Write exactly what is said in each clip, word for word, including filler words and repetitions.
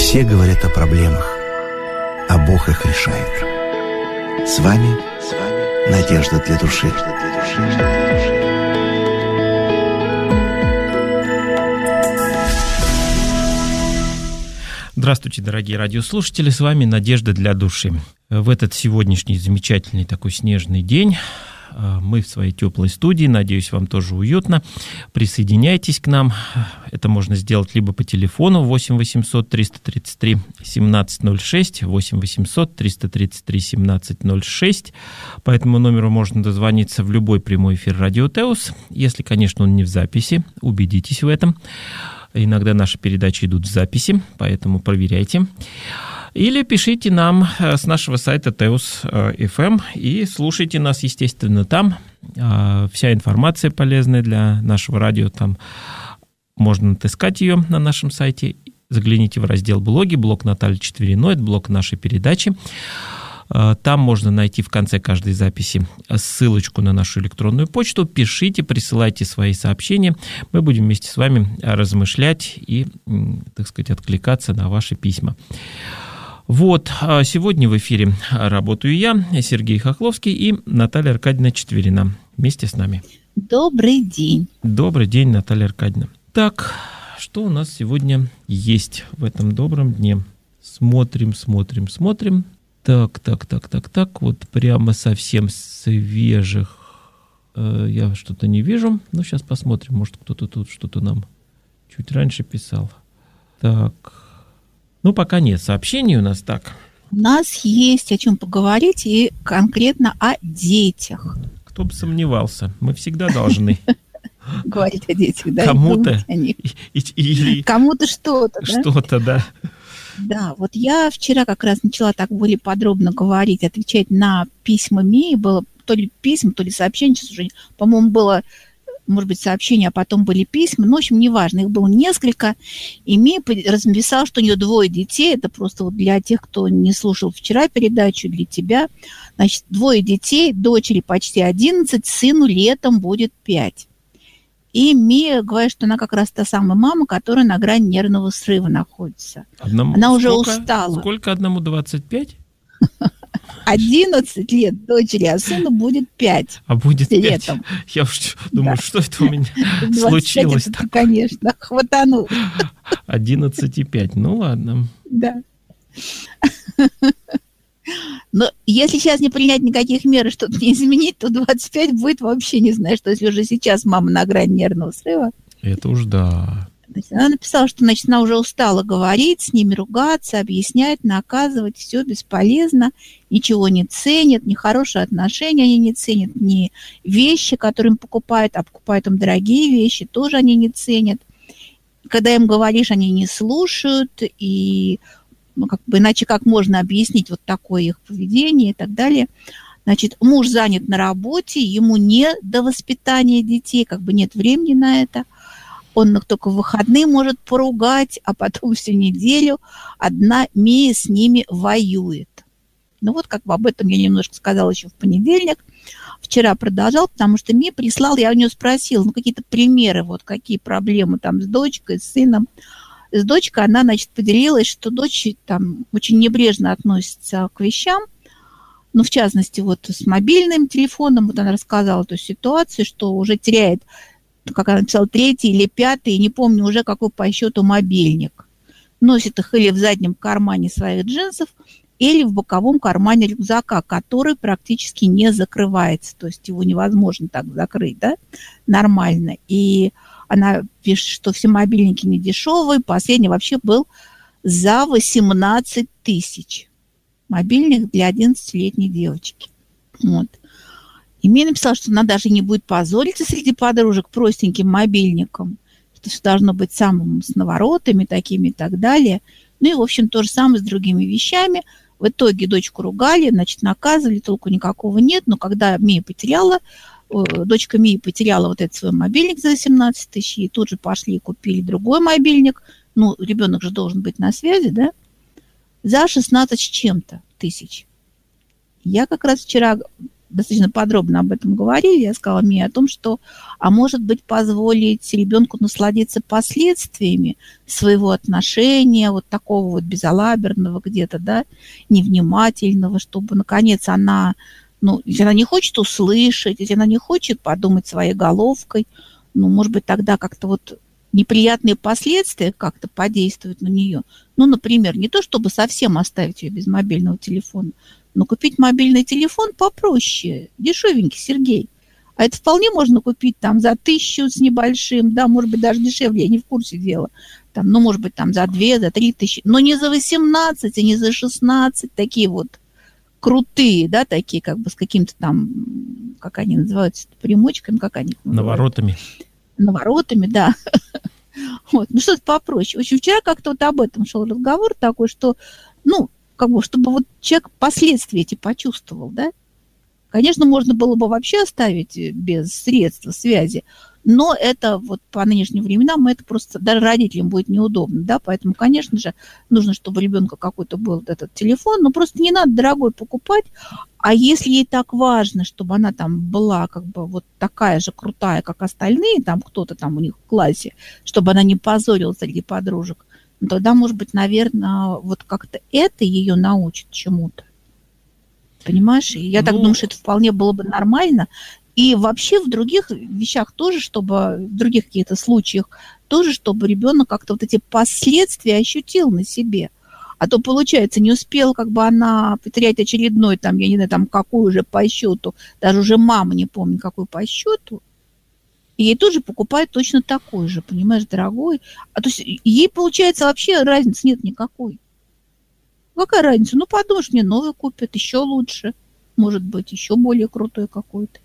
Все говорят о проблемах, а Бог их решает. С вами, с вами Надежда для души. Здравствуйте, дорогие радиослушатели, с вами Надежда для души. В этот сегодняшний замечательный такой снежный день мы в своей теплой студии, надеюсь, вам тоже уютно. Присоединяйтесь к нам. Это можно сделать либо по телефону восемь восемьсот триста тридцать три семнадцать ноль шесть, восемь восемьсот триста тридцать три семнадцать ноль шесть. По этому номеру можно дозвониться в любой прямой эфир Радио Теос, если, конечно, он не в записи. Убедитесь в этом. Иногда наши передачи идут в записи, поэтому проверяйте. Или пишите нам с нашего сайта теос точка эф эм и слушайте нас, естественно, там. Вся информация полезная для нашего радио, там можно отыскать ее на нашем сайте. Загляните в раздел «Блоги», блог Натальи Четвериной, это блог нашей передачи. Там можно найти в конце каждой записи ссылочку на нашу электронную почту. Пишите, присылайте свои сообщения. Мы будем вместе с вами размышлять и, так сказать, откликаться на ваши письма. Вот, сегодня в эфире работаю я, Сергей Хохловский и Наталья Аркадьевна Четверина вместе с нами. Добрый день. Добрый день, Наталья Аркадьевна. Так, что у нас сегодня есть в этом добром дне? Смотрим, смотрим, смотрим. Так, так, так, так, так, вот прямо совсем свежих э, я что-то не вижу. Ну, сейчас посмотрим, может, кто-то тут что-то нам чуть раньше писал. Так, ну, пока нет сообщений у нас, так. У нас есть о чем поговорить, и конкретно о детях. Кто бы сомневался, мы всегда должны говорить о детях, да? Кому-то Кому-то что-то, да? Что-то, да. Да, вот я вчера как раз начала так более подробно говорить, отвечать на письма МИ. Было то ли письма, то ли сообщения, сейчас уже, по-моему, было, может быть, сообщения, а потом были письма. Ну, в общем, неважно, их было несколько. И МИ расписал, что у нее двое детей. Это просто вот для тех, кто не слушал вчера передачу, для тебя. Значит, двое детей, дочери почти одиннадцать, сыну летом будет пять. И Мия говорит, что она как раз та самая мама, которая на грани нервного срыва находится. Одному, она уже сколько, устала. Сколько одному двадцать пять? одиннадцать лет дочери, а сыну будет пять. А будет летом. пять? Я уж думаю, да. Что это у меня случилось? Это, конечно, хватанул. одиннадцать и пять, ну ладно. Да. Но если сейчас не принять никаких мер и что-то не изменить, то двадцать пять будет вообще не знаю, что если уже сейчас мама на грани нервного срыва. Это уж да. Значит, она написала, что значит, она уже устала говорить, с ними ругаться, объяснять, наказывать, все бесполезно, ничего не ценят, ни хорошие отношения они не ценят, ни вещи, которые им покупают, а покупают им дорогие вещи, тоже они не ценят. Когда им говоришь, они не слушают, и ну, как бы иначе как можно объяснить вот такое их поведение и так далее. Значит, муж занят на работе, ему не до воспитания детей, как бы нет времени на это. Он их только в выходные может поругать, а потом всю неделю одна Мия с ними воюет. Ну вот как бы об этом я немножко сказала еще в понедельник. Вчера продолжал, потому что Мия прислал, я у нее спросила, ну какие-то примеры, вот какие проблемы там с дочкой, с сыном. С дочкой она, значит, поделилась, что дочь там очень небрежно относится к вещам, ну, в частности, вот с мобильным телефоном, вот она рассказала эту ситуацию, что уже теряет, как она написала, третий или пятый, не помню уже, какой по счету мобильник. Носит их или в заднем кармане своих джинсов, или в боковом кармане рюкзака, который практически не закрывается, то есть его невозможно так закрыть, да, нормально. И она пишет, что все мобильники не дешевые. Последний вообще был за восемнадцать тысяч. Мобильник для одиннадцатилетней девочки. Вот. И мне написала, что она даже не будет позориться среди подружек простеньким мобильником. Что все должно быть самым с наворотами такими и так далее. Ну и, в общем, то же самое с другими вещами. В итоге дочку ругали, значит, наказывали, толку никакого нет. Но когда Мия потеряла, дочка Мии потеряла вот этот свой мобильник за восемнадцать тысяч, и тут же пошли и купили другой мобильник. Ну, ребенок же должен быть на связи, да? За шестнадцать с чем-то тысяч. Я как раз вчера достаточно подробно об этом говорили, я сказала Мии о том, что, а может быть, позволить ребенку насладиться последствиями своего отношения, вот такого вот безалаберного где-то, да, невнимательного, чтобы, наконец, она, ну, если она не хочет услышать, если она не хочет подумать своей головкой, ну, может быть, тогда как-то вот неприятные последствия как-то подействуют на нее. Ну, например, не то, чтобы совсем оставить ее без мобильного телефона, но купить мобильный телефон попроще, дешевенький, Сергей. А это вполне можно купить там за тысячу с небольшим, да, может быть, даже дешевле, я не в курсе дела. Там, ну, может быть, там за две, за три тысячи, но не за восемнадцать и не за шестнадцать, такие вот крутые, да, такие как бы с каким-то там, как они называются, примочками, как они называют? Наворотами. Наворотами, да. Вот. Ну, что-то попроще. В общем, вчера как-то вот об этом шел разговор такой, что, ну, как бы, чтобы вот человек последствия эти почувствовал, да. Конечно, можно было бы вообще оставить без средств связи, но это вот по нынешним временам это просто даже родителям будет неудобно, да, поэтому, конечно же, нужно, чтобы у ребенка какой-то был этот телефон, но просто не надо дорогой покупать, а если ей так важно, чтобы она там была как бы вот такая же крутая, как остальные, там кто-то там у них в классе, чтобы она не позорилась среди подружек, ну, тогда, может быть, наверное, вот как-то это ее научит чему-то. Понимаешь? И я ну... так думаю, что это вполне было бы нормально. И вообще в других вещах тоже, чтобы, в других каких-то случаях, тоже, чтобы ребенок как-то вот эти последствия ощутил на себе. А то, получается, не успела как бы она потерять очередной, там, я не знаю, там, какую уже по счету, даже уже мама не помнит, какую по счету, и ей тоже покупают точно такой же, понимаешь, дорогой. А то есть ей, получается, вообще разницы нет никакой. Какая разница? Ну, подумаешь, мне новый купят, еще лучше, может быть, еще более крутой какой-то.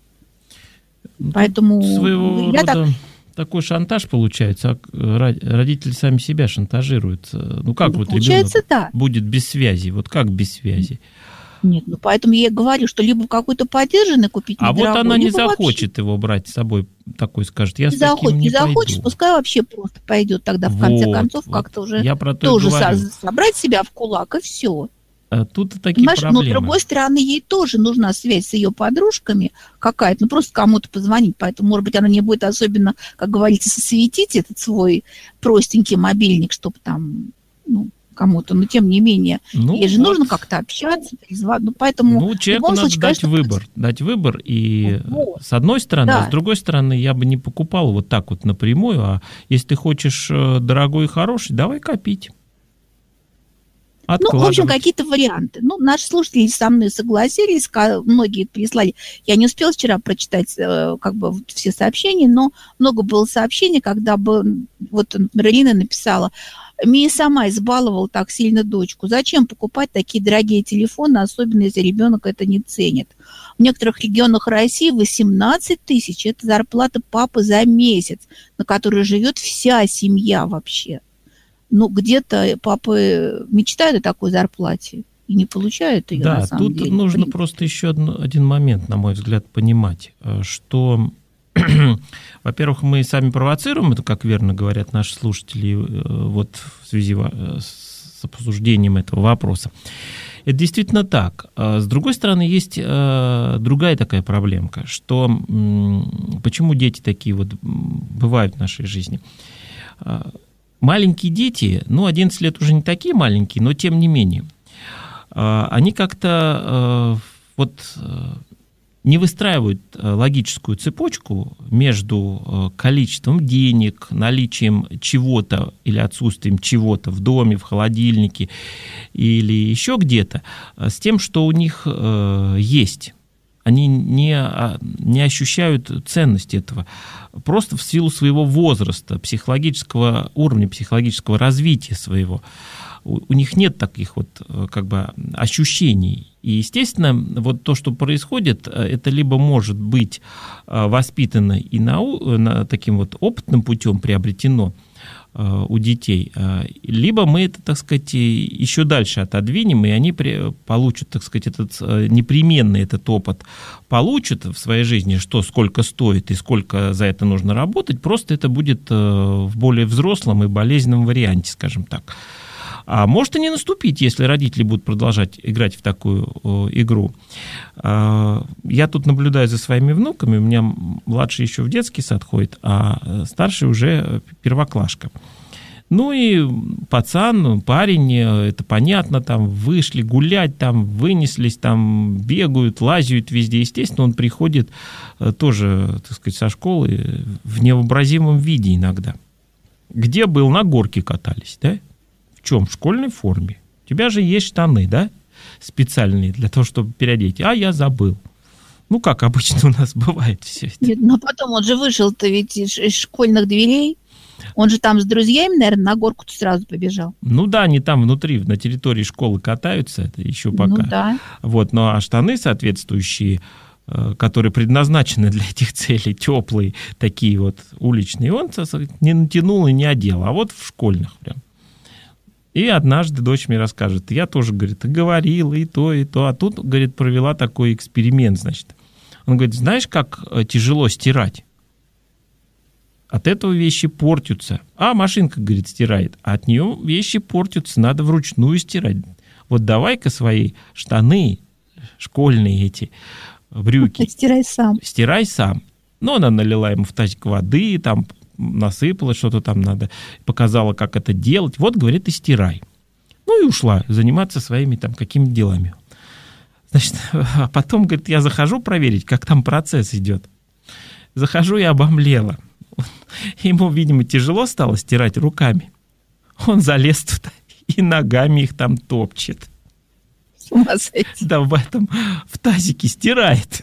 Поэтому своего я рода так... такой шантаж получается, а родители сами себя шантажируют. Ну, как ну, вот ребенок да. будет без связи? Вот как без связи? Нет, ну поэтому я и говорю, что либо какой-то подержанный купить а недорогой, вот она не вообще... захочет его брать с собой, такой скажет, я не с таким захочет, не, не пойду. захочет, пускай вообще просто пойдет тогда в вот, конце концов вот. как-то уже я про то тоже со- собрать себя в кулак и все. А тут такие Понимаешь, проблемы. но с другой стороны, ей тоже нужна связь с ее подружками какая-то, ну просто кому-то позвонить, поэтому, может быть, она не будет особенно, как говорится, сосветить этот свой простенький мобильник, чтобы там, ну, кому-то, но тем не менее, ну, ей же вот. нужно как-то общаться, ну, поэтому... Ну, человеку надо случае, дать конечно, выбор, дать выбор, и вот. С одной стороны, да. а с другой стороны, я бы не покупал вот так вот напрямую, а если ты хочешь дорогой и хороший, давай копить. Ну, в общем, какие-то варианты. Ну, наши слушатели со мной согласились, многие прислали. Я не успела вчера прочитать как бы все сообщения, но много было сообщений, когда бы, вот, например, Ирина написала, Мия сама избаловала так сильно дочку. Зачем покупать такие дорогие телефоны, особенно если ребенок это не ценит? В некоторых регионах России восемнадцать тысяч – это зарплата папы за месяц, на которой живет вся семья вообще. Ну, где-то папы мечтают о такой зарплате и не получают ее, да, на самом деле. Да, тут деле. нужно просто еще один, один момент, на мой взгляд, понимать, что, во-первых, мы сами провоцируем, это, как верно говорят наши слушатели, вот в связи с обсуждением этого вопроса. Это действительно так. С другой стороны, есть другая такая проблемка, что почему дети такие вот бывают в нашей жизни. Маленькие дети, ну, одиннадцать лет уже не такие маленькие, но тем не менее, они как-то вот не выстраивают логическую цепочку между количеством денег, наличием чего-то или отсутствием чего-то в доме, в холодильнике или еще где-то, с тем, что у них есть. Они не, не ощущают ценности этого. Просто в силу своего возраста, психологического уровня, психологического развития своего. У, у них нет таких вот как бы ощущений. И, естественно, вот то, что происходит, это либо может быть воспитано и нау, на, таким вот опытным путем приобретено у детей, либо мы это, так сказать, еще дальше отодвинем, и они получат, так сказать, этот, непременно этот опыт получат в своей жизни, что сколько стоит и сколько за это нужно работать, просто это будет в более взрослом и болезненном варианте, скажем так. А может и не наступить, если родители будут продолжать играть в такую э, игру. Э, я тут наблюдаю за своими внуками, у меня младший еще в детский сад ходит, а старший уже первоклашка. Ну и пацан, парень, это понятно, там вышли гулять, там вынеслись, там бегают, лазят везде. Естественно, он приходит тоже, так сказать, со школы в невообразимом виде иногда. Где был, на горке катались, да? В чем? В школьной форме. У тебя же есть штаны, да? Специальные для того, чтобы переодеть. А я забыл. Ну, как обычно у нас бывает все это. Нет, но потом он же вышел-то ведь из, из школьных дверей. Он же там с друзьями, наверное, на горку-то сразу побежал. Ну да, они там внутри, на территории школы катаются, это еще пока. Ну да. Вот, ну а штаны соответствующие, которые предназначены для этих целей, теплые, такие вот уличные, он не натянул и не одел, а вот в школьных прям. И однажды дочь мне расскажет, я тоже, говорит, и говорила, и то, и то, а тут, говорит, провела такой эксперимент, значит. Он говорит, знаешь, как тяжело стирать? От этого вещи портятся. А машинка, говорит, стирает. А от нее вещи портятся, надо вручную стирать. Вот давай-ка свои штаны, школьные эти, брюки. Стирай сам. Стирай сам. Ну, она налила ему в тазик воды, там насыпала что-то там надо, показала, как это делать. Вот, говорит, и стирай. Ну, и ушла заниматься своими там какими-то делами. Значит, а потом, говорит, я захожу проверить, как там процесс идет. Захожу и обомлела. Ему, видимо, тяжело стало стирать руками. Он залез туда и ногами их там топчет. С ума сойти. Да в этом, в тазике стирает.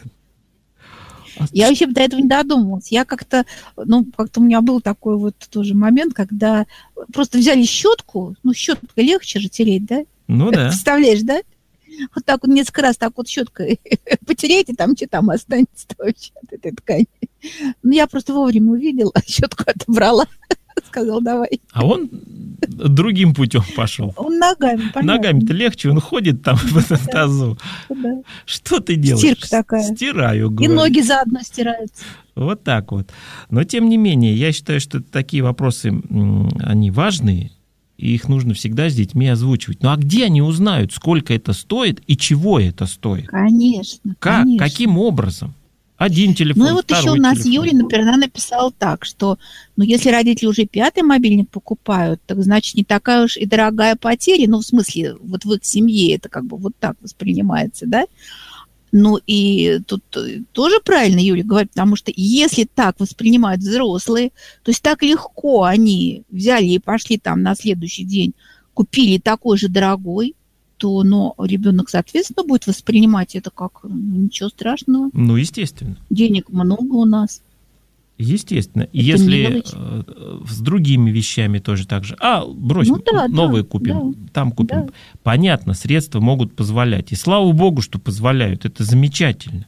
Я вообще до этого не додумалась. Я как-то, ну, как-то у меня был такой вот тоже момент, когда просто взяли щетку, ну, щетку легче же тереть, да? Ну да. Представляешь, да? Вот так вот несколько раз так вот щеткой потереть, и там что там останется вообще от этой ткани. Ну, я просто вовремя увидела, щетку отобрала, сказал, давай. А он другим путем пошел. Он ногами, понятно. Ногами-то легче, он ходит там в этом да. тазу. Да. Что ты делаешь? Стирка такая. Стираю, говорю. И ноги заодно стираются. Вот так вот. Но, тем не менее, я считаю, что такие вопросы, они важные, и их нужно всегда с детьми озвучивать. Ну а где они узнают, сколько это стоит и чего это стоит? Конечно. Как? Конечно. Каким образом? Один телефон, ну и вот еще у нас телефон. Юля, например, она написала так, что ну, если родители уже пятый мобильник покупают, так значит не такая уж и дорогая потеря, ну в смысле вот в их семье это как бы вот так воспринимается, да? Ну и тут тоже правильно Юля говорит, потому что если так воспринимают взрослые, то есть так легко они взяли и пошли там на следующий день, купили такой же дорогой, то но ребенок, соответственно, будет воспринимать это как ну, ничего страшного. Ну, естественно. Денег много у нас. Естественно. И если с другими вещами тоже так же. А, бросим, ну, да, новые да, купим, да, там купим. Да. Понятно, средства могут позволять. И слава богу, что позволяют. Это замечательно.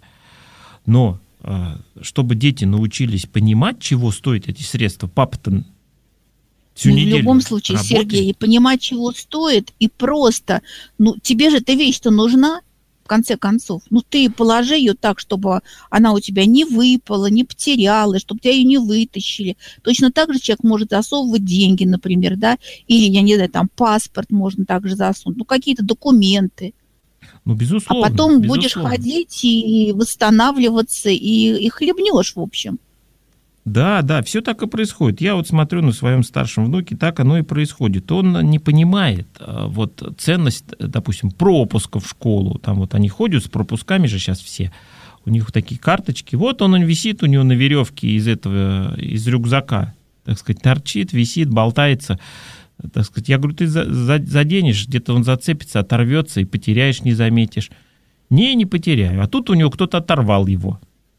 Но чтобы дети научились понимать, чего стоят эти средства, папа-то всю ну, неделю в любом случае, работает. Сергей, и понимать, чего стоит, и просто, ну, тебе же эта вещь-то нужна, в конце концов. Ну, ты положи ее так, чтобы она у тебя не выпала, не потерялась, чтобы тебя ее не вытащили. Точно так же человек может засовывать деньги, например, да, или, я не знаю, там, паспорт можно также засунуть, ну, какие-то документы. Ну, безусловно. А потом безусловно. будешь ходить и восстанавливаться, и, и хлебнешь, в общем. Да, да, все так и происходит. Я вот смотрю на своем старшем внуке, так оно и происходит. Он не понимает вот ценность, допустим, пропуска в школу. Там вот они ходят с пропусками же сейчас все. У них такие карточки. Вот он, он висит у него на веревке из этого, из рюкзака, так сказать, торчит, висит, болтается. Так сказать, я говорю, ты заденешь, где-то он зацепится, оторвется и потеряешь, не заметишь. Не, не потеряю. А тут у него кто-то оторвал его.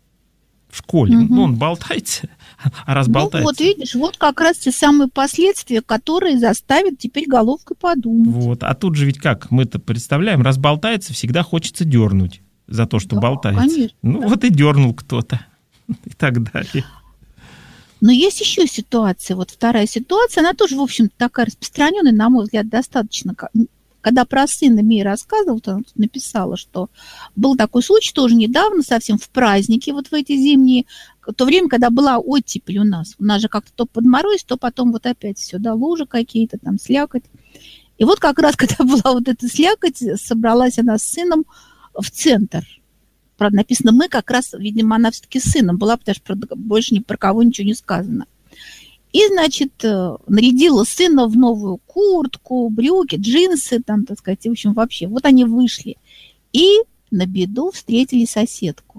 В школе. Угу. Ну, он болтается, а раз болтается. Ну, вот видишь, вот как раз те самые последствия, которые заставят теперь головкой подумать. Вот. А тут же ведь как, мы-то представляем, раз болтается, всегда хочется дернуть за то, что да, болтается. Конечно, ну, да. Вот и дернул кто-то. И так далее. Но есть еще ситуация. Вот вторая ситуация, она тоже, в общем-то, такая распространенная, на мой взгляд, достаточно. Когда про сына Мия рассказывала, она тут написала, что был такой случай тоже недавно, совсем в празднике, вот в эти зимние, в то время, когда была оттепель у нас. У нас же как-то то подморозь, то потом вот опять все, да, лужи какие-то, там слякоть. И вот как раз, когда была вот эта слякоть, собралась она с сыном в центр. Правда, написано «мы», как раз, видимо, она все-таки с сыном была, потому что больше ни про кого ничего не сказано. И, значит, нарядила сына в новую куртку, брюки, джинсы, там, так сказать, в общем, вообще. Вот они вышли. И на беду встретили соседку.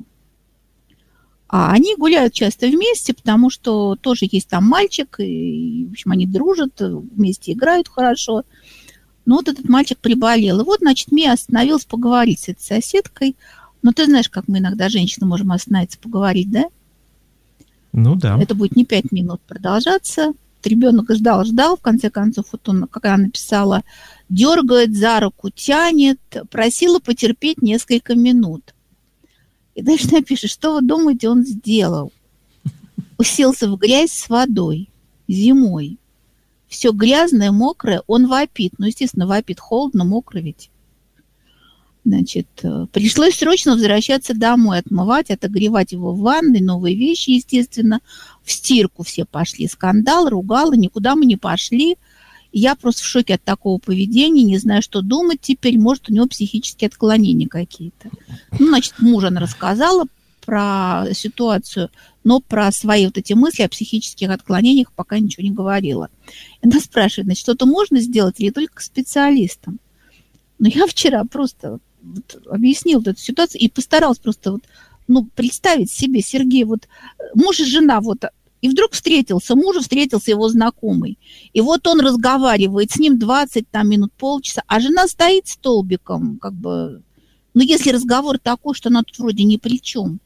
А они гуляют часто вместе, потому что тоже есть там мальчик, и, в общем, они дружат, вместе играют хорошо. Но вот этот мальчик приболел. И вот, значит, Мия остановилась поговорить с этой соседкой. Но ты знаешь, как мы иногда, женщины, можем остановиться поговорить, да? Ну да. Это будет не пять минут продолжаться. Ребенок ждал, ждал, в конце концов, вот он, как она написала, дергает за руку, тянет, просила потерпеть несколько минут. И дальше напишет, что вы думаете, он сделал? Уселся в грязь с водой зимой. Все грязное, мокрое, он вопит. Ну, естественно, вопит холодно, мокро ведь. Значит, пришлось срочно возвращаться домой, отмывать, отогревать его в ванной, новые вещи, естественно. В стирку все пошли. Скандал, ругала, никуда мы не пошли. Я просто в шоке от такого поведения, не знаю, что думать теперь. Может, у него психические отклонения какие-то. Ну, значит, мужу она рассказала про ситуацию, но про свои вот эти мысли о психических отклонениях пока ничего не говорила. Она спрашивает, значит, что-то можно сделать или только к специалистам? Но я вчера просто вот объяснила вот эту ситуацию и постаралась просто вот, ну, представить себе, Сергей, вот муж и жена, вот, и вдруг встретился, мужу встретился его знакомый. И вот он разговаривает с ним двадцать там, минут, полчаса, а жена стоит столбиком, как бы, ну, если разговор такой, что она тут вроде ни при чем.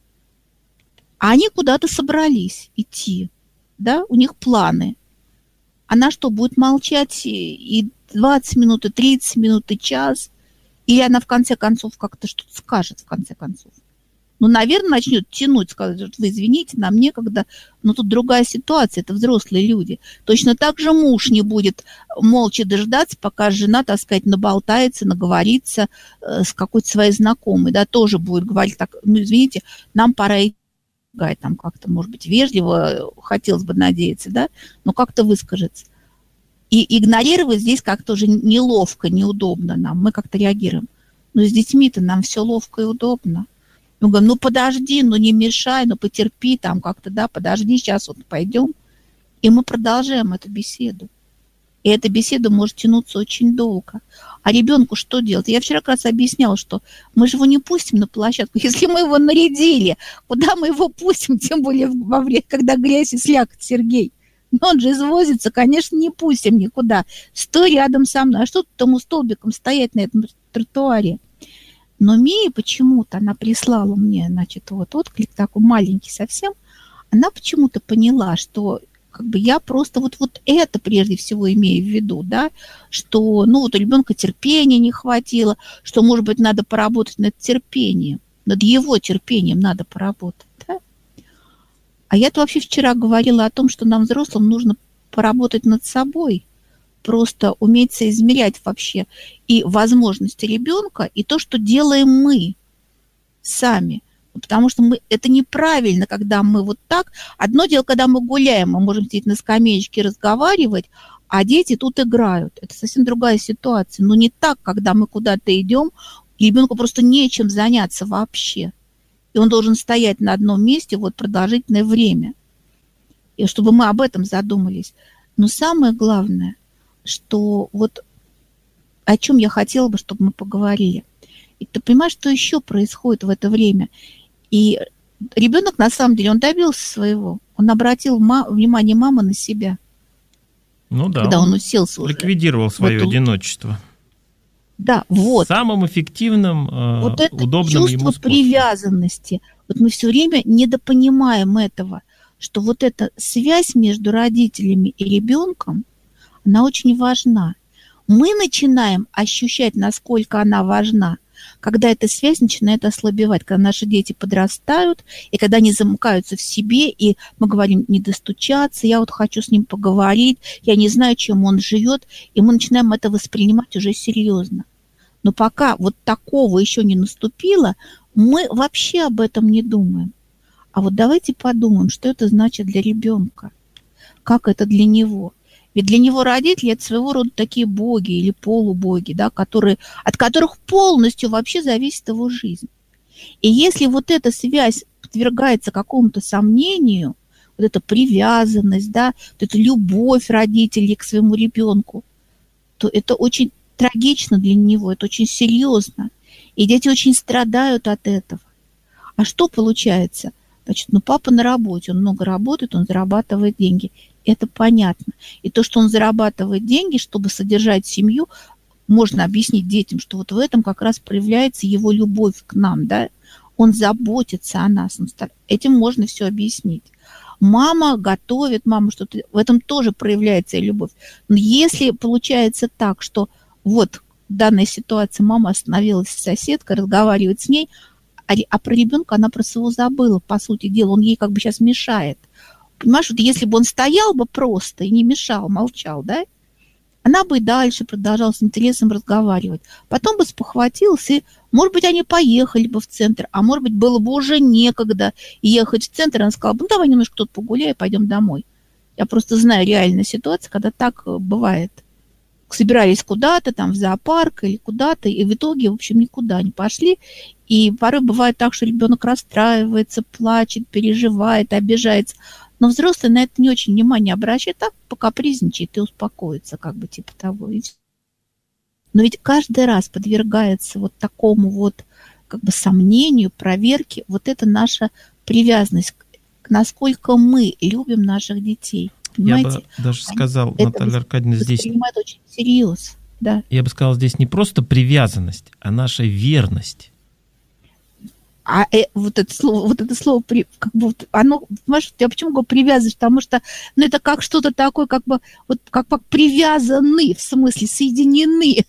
А они куда-то собрались идти, да, у них планы. Она что, будет молчать и двадцать минут, и тридцать минут, и час? Или она в конце концов как-то что-то скажет, в конце концов? Ну, наверное, начнет тянуть, сказать, вы извините, нам некогда, но тут другая ситуация, это взрослые люди. Точно так же муж не будет молча дождаться, пока жена, так сказать, наболтается, наговорится э, с какой-то своей знакомой, да, тоже будет говорить так, ну, извините, нам пора идти, там как-то, может быть, вежливо, хотелось бы надеяться, да, но как-то выскажется. И игнорировать здесь как-то уже неловко, неудобно нам, мы как-то реагируем. Но с детьми-то нам все ловко и удобно. Мы говорим, ну подожди, ну не мешай, ну потерпи там как-то, да, подожди, сейчас вот пойдем. И мы продолжаем эту беседу. И эта беседа может тянуться очень долго. А ребенку что делать? Я вчера как раз объясняла, что мы же его не пустим на площадку. Если мы его нарядили, куда мы его пустим? Тем более во время, когда грязь и слякоть, Сергей. Но он же извозится, конечно, не пустим никуда. Стой рядом со мной. А что тут тому столбиком стоять на этом тротуаре? Но Мия почему-то, она прислала мне, значит, вот отклик такой маленький совсем, она почему-то поняла, что как бы я просто вот, вот это прежде всего имею в виду, да, что, ну, вот у ребенка терпения не хватило, что, может быть, надо поработать над терпением, над его терпением надо поработать, да. А я-то вообще вчера говорила о том, что нам, взрослым, нужно поработать над собой, просто уметь соизмерять вообще и возможности ребенка, и то, что делаем мы сами. Потому что мы, это неправильно, когда мы вот так. Одно дело, когда мы гуляем, мы можем сидеть на скамеечке, разговаривать, а дети тут играют. Это совсем другая ситуация. Но не так, когда мы куда-то идем, и ребенку просто нечем заняться вообще. И он должен стоять на одном месте вот продолжительное время. И чтобы мы об этом задумались. Но самое главное, что вот о чем я хотела бы, чтобы мы поговорили. И ты понимаешь, что еще происходит в это время? И ребенок, на самом деле, он добился своего. Он обратил ма- внимание мамы на себя. Ну да. Когда он уселся уже. Ликвидировал свое вот, одиночество. Да, вот. Самым эффективным, э, вот это удобным ему чувство способом. привязанности. Вот мы все время недопонимаем этого, что вот эта связь между родителями и ребенком, она очень важна. Мы начинаем ощущать, насколько она важна, когда эта связь начинает ослабевать, когда наши дети подрастают, и когда они замыкаются в себе, и мы говорим, не достучаться, я вот хочу с ним поговорить, я не знаю, чем он живет, и мы начинаем это воспринимать уже серьезно. Но пока вот такого еще не наступило, мы вообще об этом не думаем. А вот давайте подумаем, что это значит для ребенка, как это для него. Ведь для него родители – это своего рода такие боги или полубоги, да, которые, от которых полностью вообще зависит его жизнь. И если вот эта связь подвергается какому-то сомнению, вот эта привязанность, да, вот эта любовь родителей к своему ребенку, то это очень трагично для него, это очень серьезно. И дети очень страдают от этого. А что получается? Значит, ну папа на работе, он много работает, он зарабатывает деньги. Это понятно. И то, что он зарабатывает деньги, чтобы содержать семью, можно объяснить детям, что вот в этом как раз проявляется его любовь к нам, да? Он заботится о нас. Этим можно все объяснить. Мама готовит, мама что-то... В этом тоже проявляется и любовь. Но если получается так, что вот в данной ситуации мама остановилась с соседкой, разговаривает с ней, а, а про ребенка она про своего забыла, по сути дела. Он ей как бы сейчас мешает. Понимаешь, вот если бы он стоял бы просто и не мешал, молчал, да, она бы и дальше продолжала с интересом разговаривать. Потом бы спохватилась, и, может быть, они поехали бы в центр, а может быть, было бы уже некогда ехать в центр. Она сказала, ну, давай немножко тут погуляй, пойдем домой. Я просто знаю реальную ситуацию, когда так бывает. Собирались куда-то, там, в зоопарк или куда-то, и в итоге, в общем, никуда не пошли. И порой бывает так, что ребенок расстраивается, плачет, переживает, обижается. Но взрослый на это не очень внимание обращает, так покапризничает и успокоится, как бы типа того. Но ведь каждый раз подвергается вот такому вот как бы сомнению, проверке, вот это наша привязанность, насколько мы любим наших детей. Понимаете? Я бы даже сказал, Наталья Аркадьевна, здесь... Это очень серьезно, да. Я бы сказал, здесь не просто привязанность, а наша верность. А э, вот это слово, вот это слово, как бы, оно, понимаешь, я почему говорю привязываешь, потому что, ну, это как что-то такое, как бы, вот, как бы привязаны, в смысле, соединены.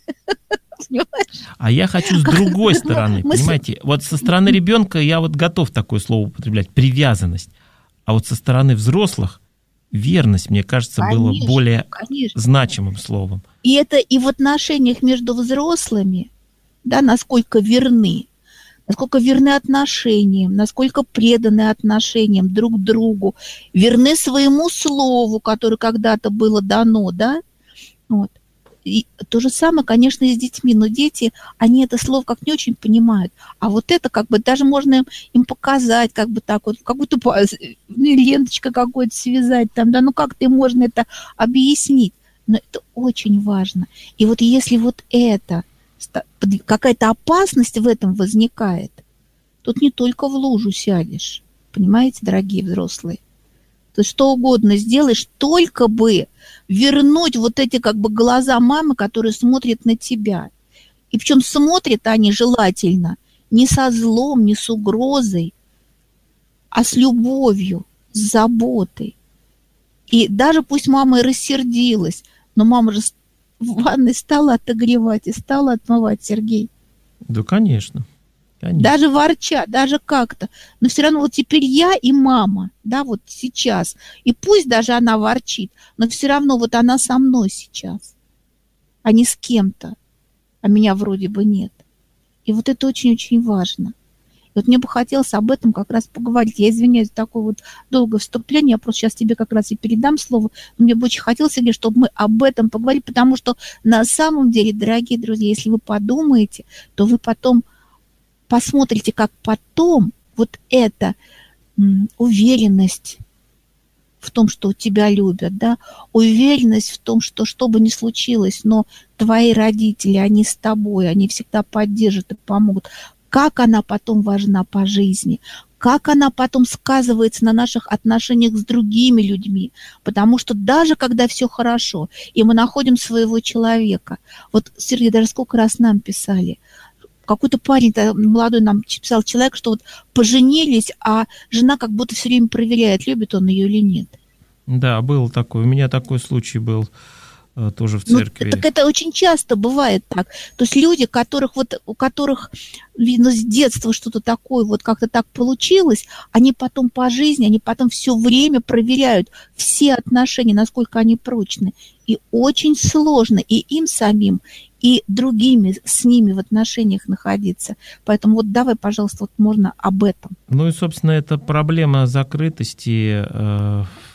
А я хочу с другой стороны, понимаете, вот со стороны ребенка я вот готов такое слово употреблять, привязанность, а вот со стороны взрослых верность, мне кажется, конечно, было более конечно. значимым словом. И это и в отношениях между взрослыми, да, насколько верны, насколько верны отношениям, насколько преданы отношениям друг к другу, верны своему слову, которое когда-то было дано, да, вот. И то же самое, конечно, и с детьми, но дети, они это слово как не очень понимают, а вот это как бы даже можно им, им показать, как бы так вот, какую-то ленточкой какой-то связать там, да, ну как-то им можно это объяснить, но это очень важно. И вот если вот это, какая-то опасность в этом возникает, тут не только в лужу сядешь, понимаете, дорогие взрослые. То есть что угодно сделаешь, только бы вернуть вот эти как бы глаза мамы, которые смотрят на тебя. И причем смотрят они желательно не со злом, не с угрозой, а с любовью, с заботой. И даже пусть мама и рассердилась, но мама же в ванной стала отогревать и стала отмывать, Сергей. Да, конечно. Конечно. Даже ворча, даже как-то. Но все равно вот теперь я и мама, да, вот сейчас. И пусть даже она ворчит, но все равно вот она со мной сейчас, а не с кем-то. А меня вроде бы нет. И вот это очень-очень важно. И вот мне бы хотелось об этом как раз поговорить. Я извиняюсь за такое вот долгое вступление. Я просто сейчас тебе как раз и передам слово. Но мне бы очень хотелось, Сергей, чтобы мы об этом поговорили, потому что на самом деле, дорогие друзья, если вы подумаете, то вы потом посмотрите, как потом вот эта м, уверенность в том, что тебя любят, да, уверенность в том, что что бы ни случилось, но твои родители, они с тобой, они всегда поддержат и помогут. Как она потом важна по жизни, как она потом сказывается на наших отношениях с другими людьми. Потому что даже когда все хорошо, и мы находим своего человека, вот, Сергей, даже сколько раз нам писали, какой-то парень молодой нам писал человек, что вот поженились, а жена как будто все время проверяет, любит он ее или нет. Да, был такой. У меня такой случай был э, тоже в церкви. Ну, так это очень часто бывает так. То есть люди, которых вот, у которых, видно, с детства что-то такое, вот как-то так получилось, они потом по жизни, они потом все время проверяют все отношения, насколько они прочны. И очень сложно и им самим, и другими с ними в отношениях находиться. Поэтому вот давай, пожалуйста, вот можно об этом. Ну и, собственно, это проблема закрытости э,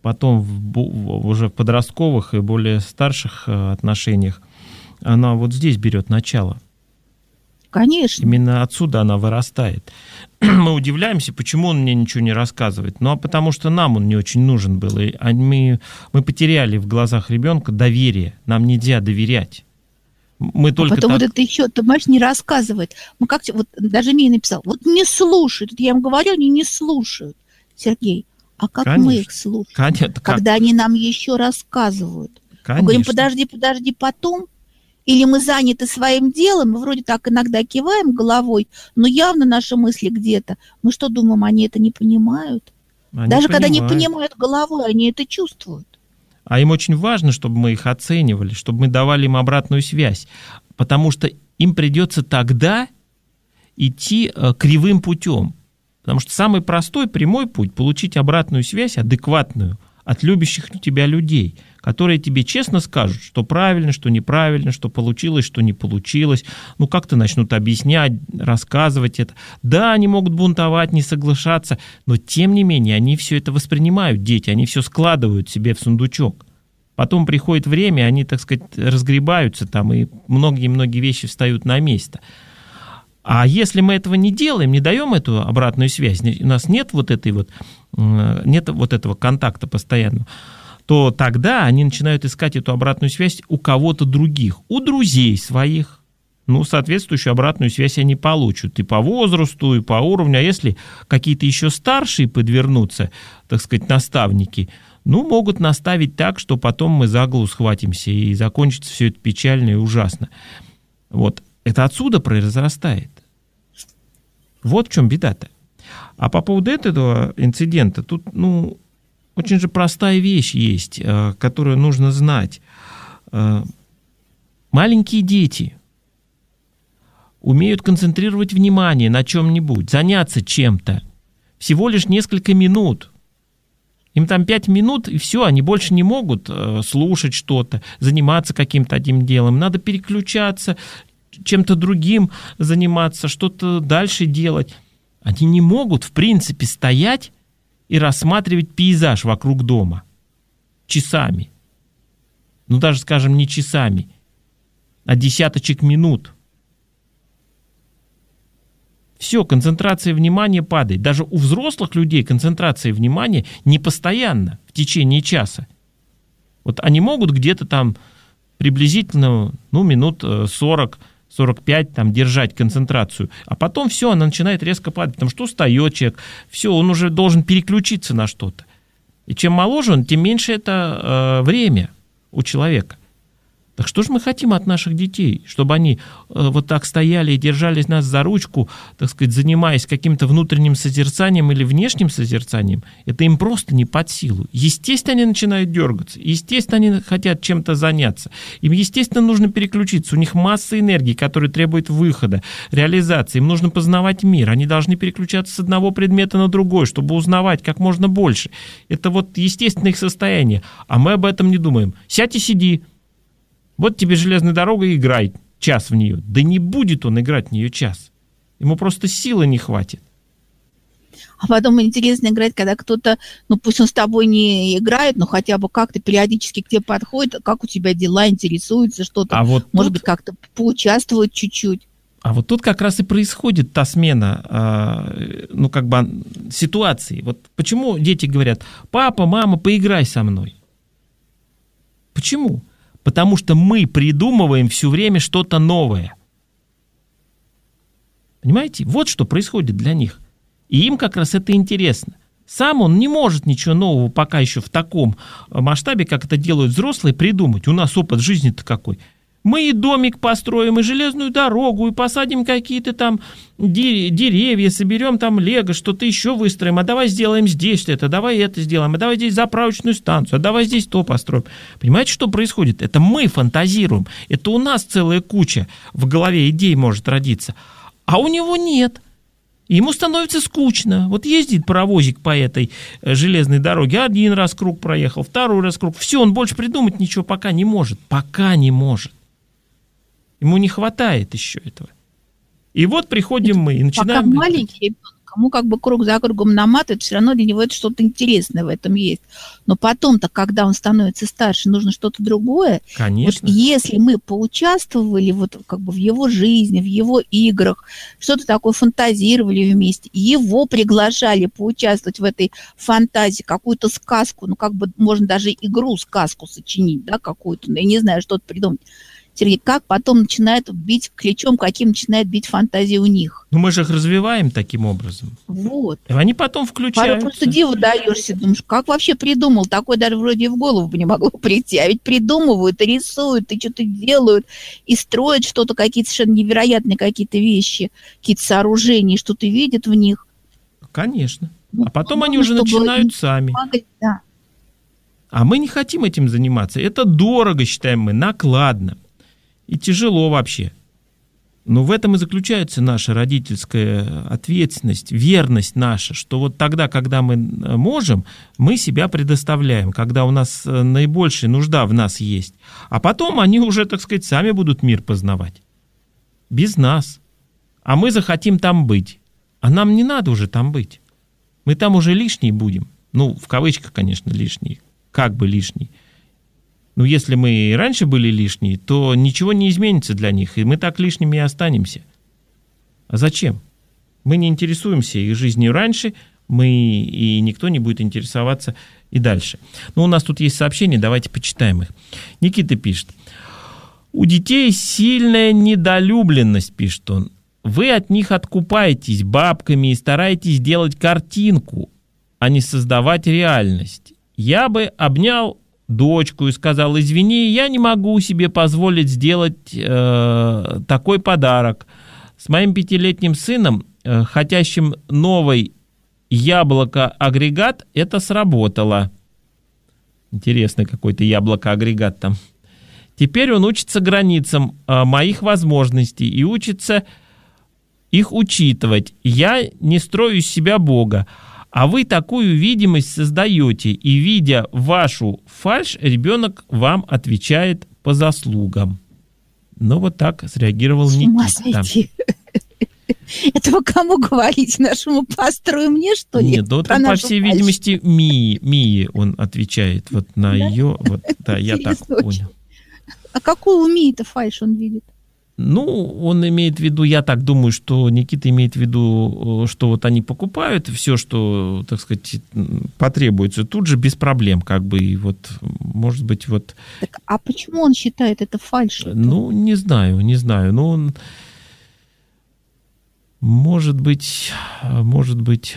потом в, в, уже в подростковых и более старших отношениях, она вот здесь берет начало. Конечно. Именно отсюда она вырастает. Мы удивляемся, почему он мне ничего не рассказывает. Ну, а потому что нам он не очень нужен был. И мы, мы потеряли в глазах ребенка доверие. Нам нельзя доверять. Мы только а потом так... вот это еще, ты понимаешь, не рассказывает. Мы как вот даже Мия написал, вот не слушают. Я им говорю, они не слушают. Сергей, а как Конечно. Мы их слушаем? Конечно. Когда как? Они нам еще рассказывают. Конечно. Мы говорим, подожди, подожди, потом. Или мы заняты своим делом, мы вроде так иногда киваем головой, но явно наши мысли где-то. Мы что думаем, они это не понимают? Они Даже понимают. Когда не понимают головой, они это чувствуют. А им очень важно, чтобы мы их оценивали, чтобы мы давали им обратную связь, потому что им придется тогда идти кривым путем. Потому что самый простой, прямой путь – получить обратную связь, адекватную, от любящих тебя людей, которые тебе честно скажут, что правильно, что неправильно, что получилось, что не получилось. Ну, как-то начнут объяснять, рассказывать это. Да, они могут бунтовать, не соглашаться, но, тем не менее, они все это воспринимают, дети, они все складывают себе в сундучок. Потом приходит время, они, так сказать, разгребаются там, и многие-многие вещи встают на место. А если мы этого не делаем, не даем эту обратную связь, у нас нет вот этой вот, нет вот этого контакта постоянного, то тогда они начинают искать эту обратную связь у кого-то других, у друзей своих. Ну, соответствующую обратную связь они получат и по возрасту, и по уровню. А если какие-то еще старшие подвернутся, так сказать, наставники, ну, могут наставить так, что потом мы за голову схватимся, и закончится все это печально и ужасно. Вот. Это отсюда произрастает. Вот в чем беда-то. А по поводу этого инцидента, тут, ну, очень же простая вещь есть, которую нужно знать. Маленькие дети умеют концентрировать внимание на чем-нибудь, заняться чем-то. Всего лишь несколько минут. Им там пять минут, и все, они больше не могут слушать что-то, заниматься каким-то одним делом. Надо переключаться, чем-то другим заниматься, что-то дальше делать. Они не могут, в принципе, стоять и рассматривать пейзаж вокруг дома часами. Ну, даже, скажем, не часами, а десяточек минут. Все, концентрация внимания падает. Даже у взрослых людей концентрация внимания не постоянно в течение часа. Вот они могут где-то там приблизительно, ну, минут сорок сорок пять там держать концентрацию, а потом все, она начинает резко падать, потому что устает человек, все, он уже должен переключиться на что-то. И чем моложе он, тем меньше это э, время у человека. Так что же мы хотим от наших детей? Чтобы они э, вот так стояли и держались нас за ручку, так сказать, занимаясь каким-то внутренним созерцанием или внешним созерцанием, это им просто не под силу. Естественно, они начинают дергаться, естественно, они хотят чем-то заняться. Им, естественно, нужно переключиться. У них масса энергии, которая требует выхода, реализации. Им нужно познавать мир. Они должны переключаться с одного предмета на другой, чтобы узнавать как можно больше. Это вот естественное их состояние. А мы об этом не думаем. Сядь и сиди. Вот тебе железная дорога, играй час в нее. Да не будет он играть в нее час. Ему просто силы не хватит. А потом интересно играть, когда кто-то, ну пусть он с тобой не играет, но хотя бы как-то периодически к тебе подходит, как у тебя дела, интересуется что-то. А вот может тут... быть, как-то поучаствует чуть-чуть. А вот тут как раз и происходит та смена, ну как бы ситуации. Вот почему дети говорят: папа, мама, поиграй со мной. Почему? Потому что мы придумываем все время что-то новое. Понимаете? Вот что происходит для них. И им как раз это интересно. Сам он не может ничего нового пока еще в таком масштабе, как это делают взрослые, придумать. У нас опыт жизни-то какой. Мы и домик построим, и железную дорогу, и посадим какие-то там деревья, соберем там лего, что-то еще выстроим, а давай сделаем здесь это, давай это сделаем, а давай здесь заправочную станцию, а давай здесь то построим. Понимаете, что происходит? Это мы фантазируем, это у нас целая куча в голове идей может родиться, а у него нет. Ему становится скучно. Вот ездит паровозик по этой железной дороге, один раз круг проехал, второй раз круг, все, он больше придумать ничего пока не может, пока не может. Ему не хватает еще этого. И вот приходим мы и начинаем... Пока маленький ребенок, Ему как бы круг за кругом наматывают, все равно для него это что-то интересное в этом есть. Но потом-то, когда он становится старше, нужно что-то другое. Конечно. Вот если мы поучаствовали вот как бы в его жизни, в его играх, что-то такое фантазировали вместе, его приглашали поучаствовать в этой фантазии, какую-то сказку, ну как бы можно даже игру, сказку сочинить, да, какую-то, я не знаю, что-то придумать. Сергей, как потом начинает бить ключом, каким начинает бить фантазия у них? Ну, мы же их развиваем таким образом. Вот. И они потом включаются. Порой просто диву даешься, думаешь, как вообще придумал? Такое даже вроде в голову бы не могло прийти. А ведь придумывают, и рисуют, и что-то делают, и строят что-то, какие-то совершенно невероятные какие-то вещи, какие-то сооружения, что-то видят в них. Конечно. Ну, а потом ну, они уже начинают им сами. помогать, да. А мы не хотим этим заниматься. Это дорого, считаем мы, накладно. И тяжело вообще. Но в этом и заключается наша родительская ответственность, верность наша, что вот тогда, когда мы можем, мы себя предоставляем, когда у нас наибольшая нужда в нас есть. А потом они уже, так сказать, сами будут мир познавать. Без нас. А мы захотим там быть. А нам не надо уже там быть. Мы там уже лишние будем. Ну, в кавычках, конечно, лишние. Как бы лишние. Ну, если мы и раньше были лишние, то ничего не изменится для них, и мы так лишними и останемся. А зачем? Мы не интересуемся их жизнью раньше, мы и никто не будет интересоваться и дальше. Ну, у нас тут есть сообщения, давайте почитаем их. Никита пишет. У детей сильная недолюбленность, пишет он. Вы от них откупаетесь бабками и стараетесь делать картинку, а не создавать реальность. Я бы обнял дочку и сказал: извини, я не могу себе позволить сделать э, такой подарок. С моим пятилетним сыном, э, хотящим новый яблоко-агрегат, это сработало. Интересный какой-то яблоко-агрегат там. Теперь он учится границам э, моих возможностей и учится их учитывать. Я не строю из себя Бога. А вы такую видимость создаете, и, видя вашу фальшь, ребенок вам отвечает по заслугам. Ну, вот так среагировал Никита. Это вы кому говорите? Нашему пастору и мне, что ли? Нет, да, вот он, по всей фальшь. видимости, Мии, Мии он отвечает вот на да? ее... Вот, да, я так понял. Очень. А какую у Мии-то фальшь он видит? Ну, он имеет в виду, я так думаю, что Никита имеет в виду, что вот они покупают все, что, так сказать, потребуется, тут же без проблем, как бы, и вот, может быть, вот... Так, а почему он считает это фальшью? Ну, не знаю, не знаю, но он... Может быть, может быть...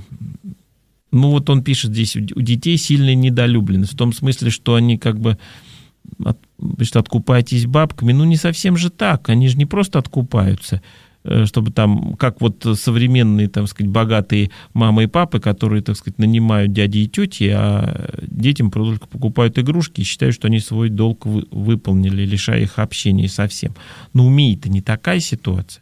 Ну, вот он пишет здесь, у детей сильная недолюбленность, в том смысле, что они как бы... От, что откупаетесь бабками, ну не совсем же так, они же не просто откупаются, чтобы там, как вот современные, так сказать, богатые мамы и папы, которые, так сказать, нанимают дяди и тети, а детям только покупают игрушки и считают, что они свой долг вы, выполнили, лишая их общения совсем. Но у Мии-то не такая ситуация.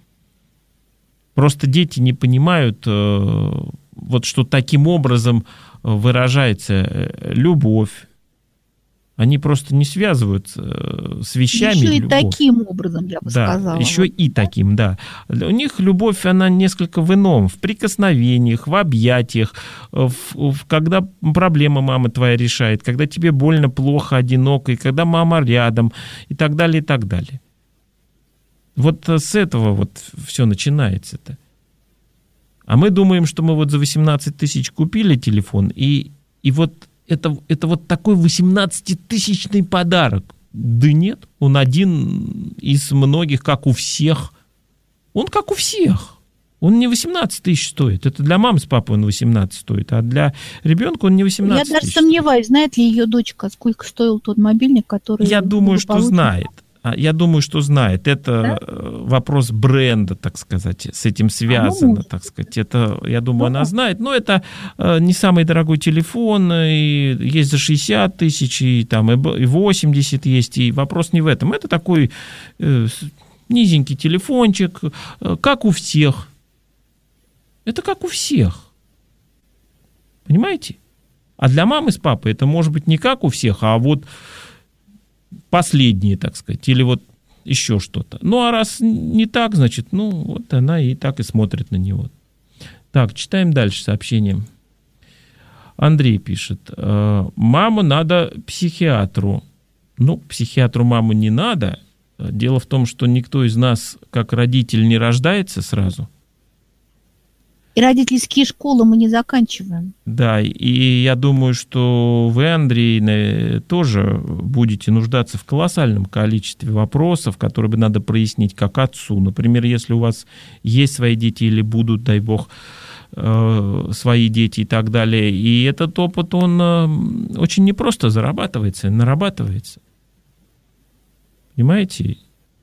Просто дети не понимают, вот что таким образом выражается любовь. Они просто не связывают с вещами. Еще и любовь. таким образом, я бы да, сказала. Еще и таким, да. У них любовь, она несколько в ином. В прикосновениях, в объятиях, в, в, когда проблема мама твоя решает, когда тебе больно, плохо, одиноко, и когда мама рядом, и так далее, и так далее. Вот с этого вот все начинается-то. А мы думаем, что мы вот за восемнадцать тысяч купили телефон, и, и вот Это, это вот такой восемнадцатитысячный подарок. Да нет, он один из многих, как у всех. Он как у всех. Он не восемнадцать тысяч стоит. Это для мамы с папой он восемнадцать стоит, а для ребенка он не восемнадцать тысяч. Я даже сомневаюсь, знает ли ее дочка, сколько стоил тот мобильник, который... Я думаю, что знает. Я думаю, что знает. Это да? вопрос бренда, так сказать, с этим связано, а, так сказать. Это, я думаю, ну, она знает. Но это не самый дорогой телефон, и есть за шестьдесят тысяч, и там и восемьдесят есть, и вопрос не в этом. Это такой э, низенький телефончик, как у всех. Это как у всех. Понимаете? А для мамы с папой это может быть не как у всех, а вот последние, так сказать, или вот еще что-то. Ну, а раз не так, значит, ну, вот она и так и смотрит на него. Так, читаем дальше сообщение. Андрей пишет. Маму надо психиатру. Ну, психиатру маму не надо. Дело в том, что никто из нас, как родитель, не рождается сразу. И родительские школы мы не заканчиваем. Да, и я думаю, что вы, Андрей, тоже будете нуждаться в колоссальном количестве вопросов, которые бы надо прояснить как отцу. Например, если у вас есть свои дети или будут, дай бог, свои дети и так далее. И этот опыт, он очень непросто зарабатывается, нарабатывается. Понимаете?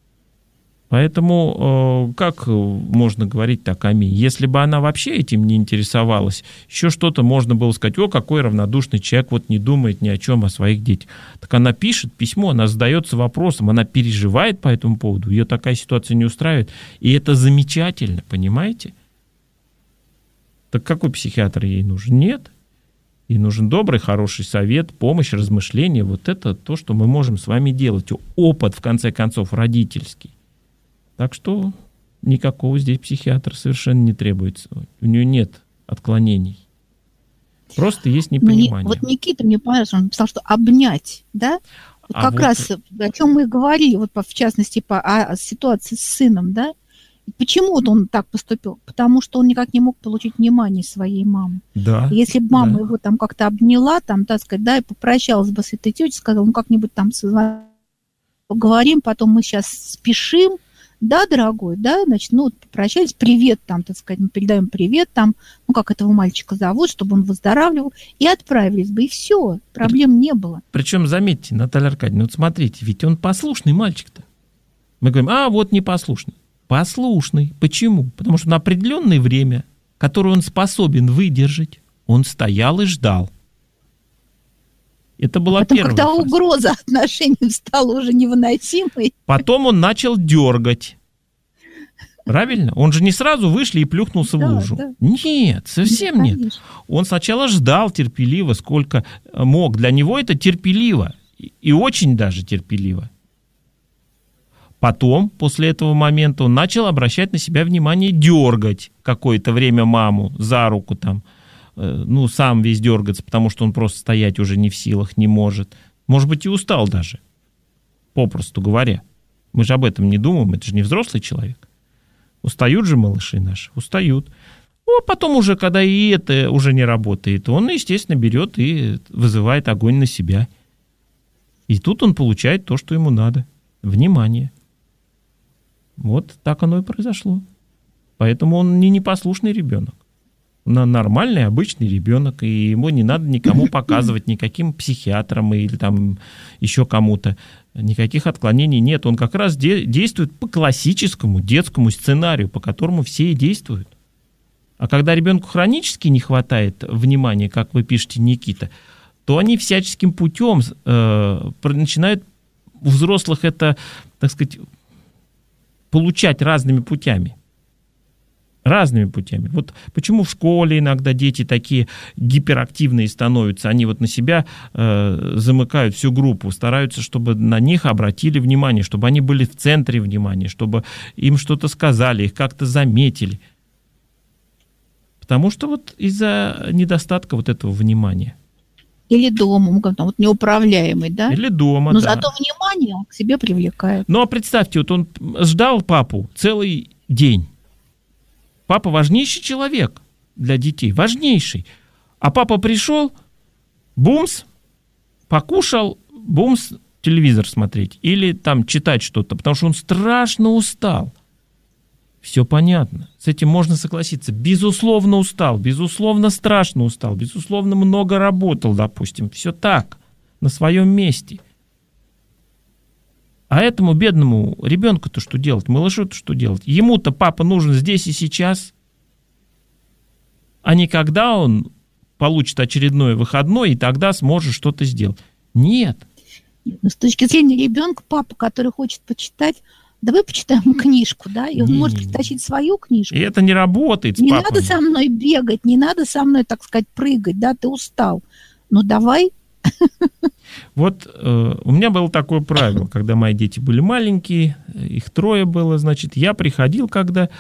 Поэтому как можно говорить так о Мии? Если бы она вообще этим не интересовалась, еще что-то можно было сказать: о, какой равнодушный человек, вот не думает ни о чем, о своих детях. Так она пишет письмо, она задается вопросом, она переживает по этому поводу, ее такая ситуация не устраивает. И это замечательно, понимаете? Так какой психиатр ей нужен? Нет. Ей нужен добрый, хороший совет, помощь, размышления. Вот это то, что мы можем с вами делать. Опыт, в конце концов, родительский. Так что никакого здесь психиатра совершенно не требуется. У нее нет отклонений. Просто есть непонимание. Ну, вот Никита мне понравился, он написал, что обнять, да? Вот а как вот... раз о чем мы и говорили, вот в частности по о ситуации с сыном, да? Почему он так поступил? Потому что он никак не мог получить внимание своей мамы. Да. Если бы мама да. его там как-то обняла, там, так сказать, да, и попрощалась бы с этой тетей, сказала, ну как-нибудь там поговорим, потом мы сейчас спешим. Да, дорогой, да, значит, ну, попрощались, привет там, так сказать, мы передаем привет там, ну, как этого мальчика зовут, чтобы он выздоравливал, и отправились бы, и все, проблем не было. Причем, заметьте, Наталья Аркадьевна, вот смотрите, ведь он послушный мальчик-то. Мы говорим, а, вот непослушный. Послушный. Почему? Потому что на определенное время, которое он способен выдержать, он стоял и ждал. Это была Потом, первая когда фаза. Угроза отношениям стала уже невыносимой. Потом он начал дергать. Правильно? Он же не сразу вышли и плюхнулся да, в лужу. Да. Нет, совсем да, нет. Он сначала ждал терпеливо, сколько мог. Для него это терпеливо. И очень даже терпеливо. Потом, после этого момента, он начал обращать на себя внимание, дергать какое-то время маму за руку там. Ну, сам весь дергаться, потому что он просто стоять уже не в силах, не может. Может быть, и устал даже, попросту говоря. Мы же об этом не думаем, это же не взрослый человек. Устают же малыши наши, устают. Ну, потом уже, когда и это уже не работает, он, естественно, берет и вызывает огонь на себя. И тут он получает то, что ему надо. Внимание. Вот так оно и произошло. Поэтому он не непослушный ребенок. Нормальный, обычный ребенок, и ему не надо никому показывать, никаким психиатрам или там еще кому-то. Никаких отклонений нет. Он как раз де- действует по классическому детскому сценарию, по которому все и действуют. А когда ребенку хронически не хватает внимания, как вы пишете, Никита, то они всяческим путем э, начинают у взрослых это, так сказать, получать разными путями. Разными путями. Вот почему в школе иногда дети такие гиперактивные становятся, они вот на себя э, замыкают всю группу, стараются, чтобы на них обратили внимание, чтобы они были в центре внимания, чтобы им что-то сказали, их как-то заметили. Потому что вот из-за недостатка вот этого внимания. Или дома, вот неуправляемый, да? Или дома, Но да. зато внимание он к себе привлекает. Ну, а представьте, вот он ждал папу целый день. Папа важнейший человек для детей, важнейший. А папа пришел, бумс, покушал, бумс, телевизор смотреть или там читать что-то, потому что он страшно устал. Все понятно, с этим можно согласиться. Безусловно устал, безусловно страшно устал, безусловно много работал, допустим. Все так, на своем месте. А этому бедному ребенку-то что делать? Малышу-то что делать? Ему-то папа нужен здесь и сейчас. А не когда он получит очередной выходной и тогда сможет что-то сделать. Нет. Но с точки зрения ребенка, папа, который хочет почитать, давай почитаем книжку, да, и он не, может притащить свою книжку. И это не работает с Не папами. надо со мной бегать, не надо со мной, так сказать, прыгать, да, ты устал. Ну, давай. Вот э, у меня было такое правило, когда мои дети были маленькие, их трое было, значит, я приходил, когда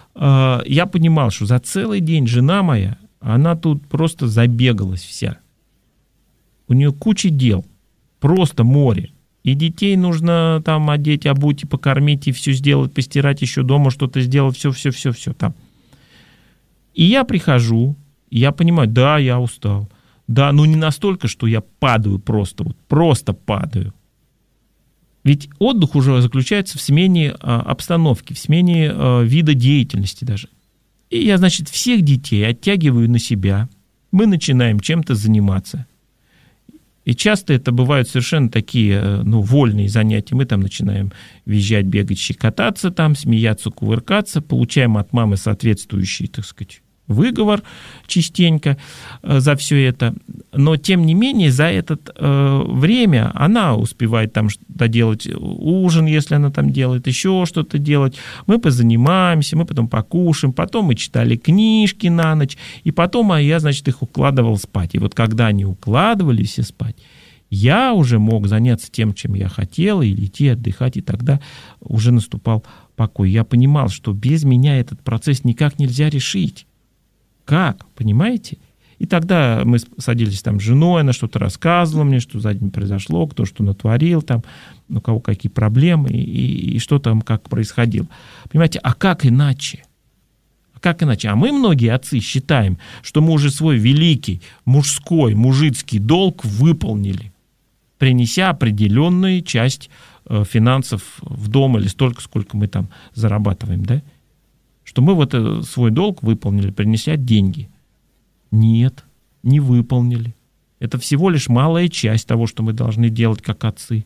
я понимал, что за целый день жена моя, она тут просто забегалась вся. У нее куча дел, просто море. И детей нужно там одеть, обуть, и покормить, и все сделать, постирать, еще дома что-то сделать, все-все-все-все там. И я прихожу, и я понимаю, да, я устал. Да, но не настолько, что я падаю просто, вот, просто падаю. Ведь отдых уже заключается в смене а, обстановки, в смене а, вида деятельности даже. И я, значит, всех детей оттягиваю на себя. Мы начинаем чем-то заниматься. И часто это бывают совершенно такие, ну, вольные занятия. Мы там начинаем визжать, бегать, щекотаться, там, смеяться, кувыркаться, получаем от мамы соответствующий, так сказать, выговор частенько за все это. Но, тем не менее, за это э, время она успевает там доделать ужин, если она там делает, еще что-то делать. Мы позанимаемся, мы потом покушаем, потом мы читали книжки на ночь, и потом а я, значит, их укладывал спать. И вот когда они укладывали все спать, я уже мог заняться тем, чем я хотел, или идти отдыхать, и тогда уже наступал покой. Я понимал, что без меня этот процесс никак нельзя решить. Как? Понимаете? И тогда мы садились там с женой, она что-то рассказывала мне, что за день произошло, кто что натворил, там, у кого какие проблемы, и, и что там, как происходило. Понимаете, а как иначе? А как иначе? А мы, многие отцы, считаем, что мы уже свой великий мужской, мужицкий долг выполнили, принеся определенную часть финансов в дом или столько, сколько мы там зарабатываем, да? Что мы вот свой долг выполнили, принеся деньги. Нет, не выполнили. Это всего лишь малая часть того, что мы должны делать как отцы.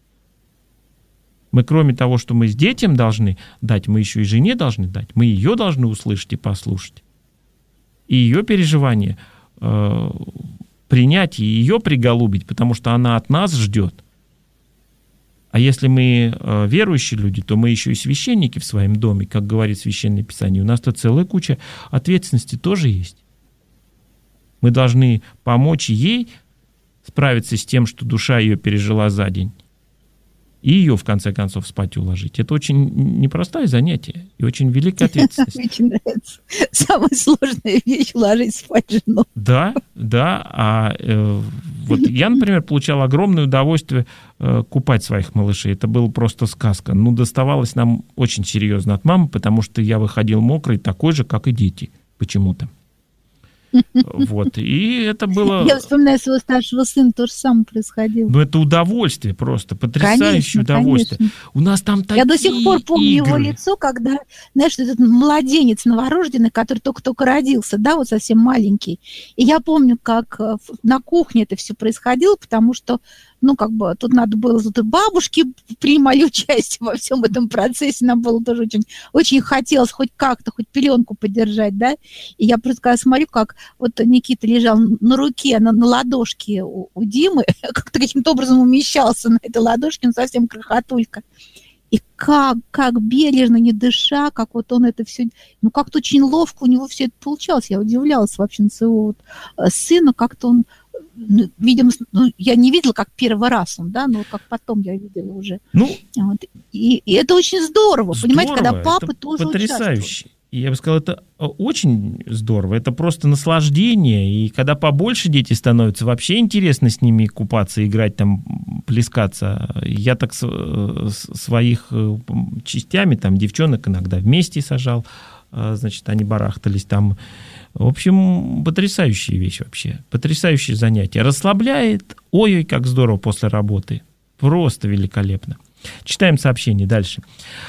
Мы, кроме того, что мы с детям должны дать, мы еще и жене должны дать. Мы ее должны услышать и послушать. И ее переживания э, принять, и ее приголубить, потому что она от нас ждет. А если мы э, верующие люди, то мы еще и священники в своем доме, как говорит Священное Писание. У нас-то целая куча ответственности тоже есть. Мы должны помочь ей справиться с тем, что душа ее пережила за день, и ее, в конце концов, спать уложить. Это очень непростое занятие и очень великая ответственность. Мне очень нравится. Самая сложная вещь — уложить спать жену. Да, да. А э, вот я, например, получал огромное удовольствие э, купать своих малышей. Это была просто сказка. Ну, доставалось нам очень серьезно от мамы, потому что я выходил мокрый, такой же, как и дети, почему-то. Вот, и это было... Я вспоминаю своего старшего сына, то же самое происходило. Ну, это удовольствие просто, потрясающее конечно, удовольствие. Конечно. У нас там такие Я до сих пор помню игры. Его лицо, когда, знаешь, этот младенец новорожденный, который только-только родился, да, вот совсем маленький. И я помню, как на кухне это все происходило, потому что, ну, как бы, тут надо было тут бабушке принимали участие во всем этом процессе. Нам было тоже очень, очень хотелось хоть как-то, хоть пеленку подержать, да. И я просто когда смотрю, как вот Никита лежал на руке, на, на ладошке у, у Димы, как-то каким-то образом умещался на этой ладошке, он совсем крохотулька. И как, как бережно, не дыша, как вот он это все... Ну, как-то очень ловко у него все это получалось. Я удивлялась вообще на своего вот сына, как-то он... Видимо, ну, я не видела, как первый раз он, да, но как потом я видела уже. Ну, вот. и, и это очень здорово, здорово, понимаете, когда папы тоже потрясающе. Участвуют. Я бы сказал, это очень здорово, это просто наслаждение, и когда побольше дети становятся, вообще интересно с ними купаться, играть, там, плескаться. Я так с, с, своих частями, там, девчонок иногда вместе сажал, значит, они барахтались там. В общем, потрясающая вещь вообще, потрясающее занятие. Расслабляет, ой-ой, как здорово после работы, просто великолепно. Читаем сообщение дальше.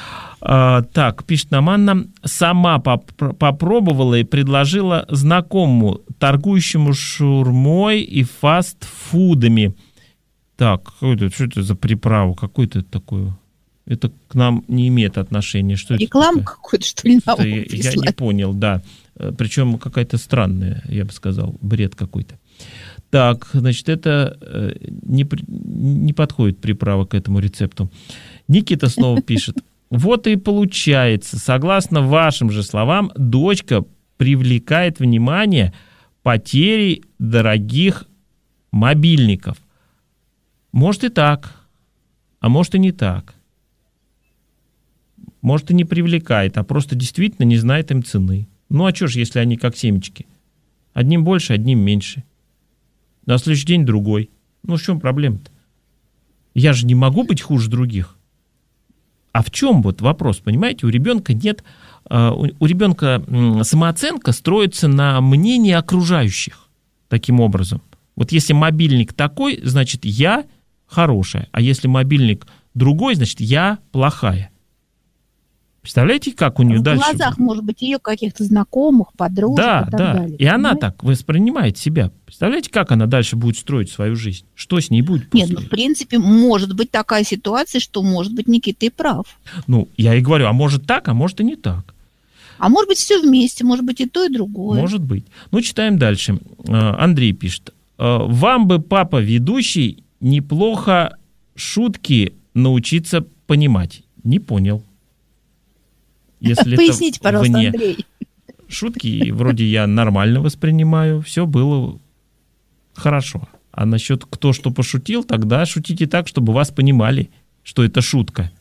А, так, пишет нам Анна, сама поп- попробовала и предложила знакомому, торгующему шаурмой и фастфудами. Так, это, что это за приправу? Какой-то такой... Это к нам не имеет отношения. Что Реклама какой-то, что ли, нам я, я не понял, да. Причем какая-то странная, я бы сказал, бред какой-то. Так, значит, это не, не подходит приправа к этому рецепту. Никита снова пишет. Вот и получается, согласно вашим же словам, дочка привлекает внимание потерей дорогих мобильников. Может и так, а может и не так. может, и не привлекает, а просто действительно не знает им цены. Ну, а что ж, если они как семечки? Одним больше, одним меньше. На следующий день другой. Ну, в чем проблема-то? Я же не могу быть хуже других. А в чем вот вопрос, понимаете? У ребенка нет... У ребенка самооценка строится на мнении окружающих. Таким образом. Вот если мобильник такой, значит, я хорошая. А если мобильник другой, значит, я плохая. Представляете, как у нее в дальше... В глазах, может быть, ее каких-то знакомых, подружек да, и так да. далее. И она понимаете? так воспринимает себя. Представляете, как она дальше будет строить свою жизнь? Что с ней будет после Нет, ну, в принципе, может быть такая ситуация, что, может быть, Никита и прав. Ну, я и говорю, а может так, а может и не так. А может быть, все вместе, может быть, и то, и другое. Может быть. Ну, читаем дальше. Андрей пишет. Вам бы, папа ведущий, неплохо шутки научиться понимать. Не понял. Если Поясните, пожалуйста, вне Андрей. Шутки вроде я нормально воспринимаю, все было хорошо. А насчет кто что пошутил, тогда шутите так, чтобы вас понимали, что это шутка.